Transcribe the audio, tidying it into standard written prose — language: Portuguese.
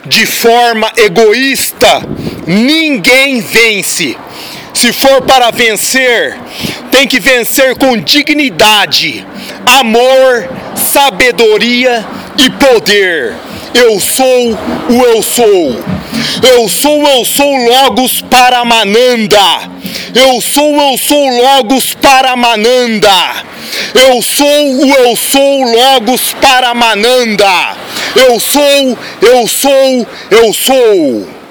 de forma egoísta, ninguém vence. Se for para vencer, tem que vencer com dignidade, amor, sabedoria e poder. Eu sou o eu sou. Eu sou Logos Paramananda. Eu sou Logos Paramananda. Eu sou Logos Paramananda. Eu sou.